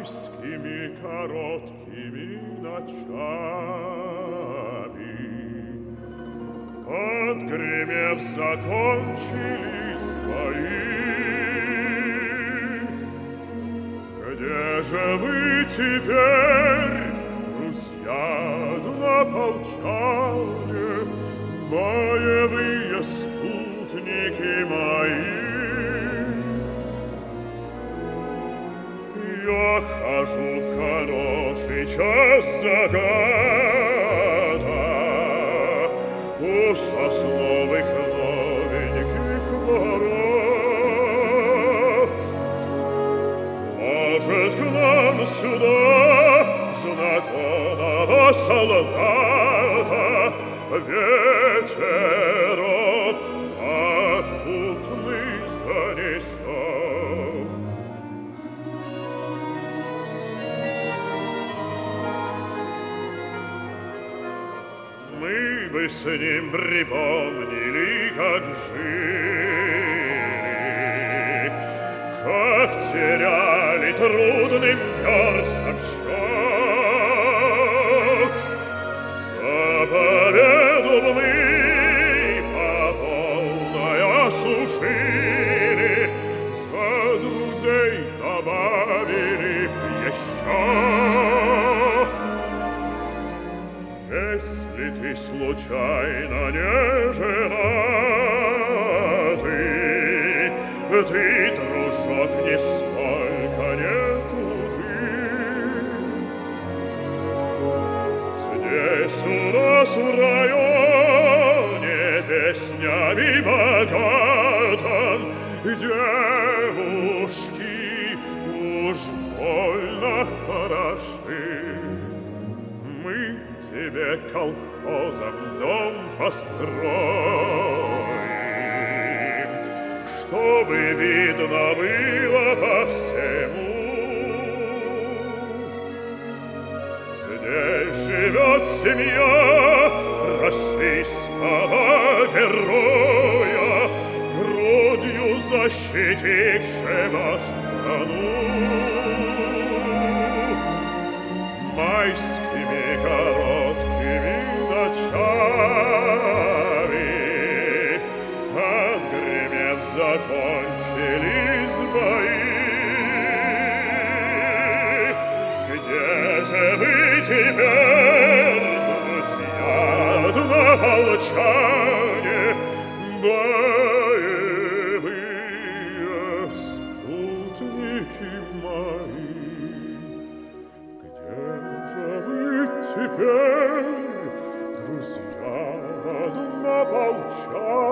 майскими короткими ночами. Отгремев, закончились бои. Где же вы теперь, друзья однополчане, боевые спутники мои? Я хожу в хороший час заката у сосновых новеньких ворот. Может, к нам сюда знакомого солдата ветерок попутный занесет. Мы бы с ним припомнили, как жили, как теряли трудным верстам счет. За победу мы по полной осушили, за друзей добавили еще. Если ты случайно не женатый, ты, дружок, нисколько не тужи. Здесь у нас в районе песнями богатым девушки уж больно хороши. Мы тебе колхозом дом построим, чтобы видно было по всему. Здесь живет семья российского героя, грудью защитившего страну. Майскими короткими ночами, отгремев, закончились бои. Где же вы теперь, друзья однополчане, боевые спутники мои? Теперь, друзья однополчане,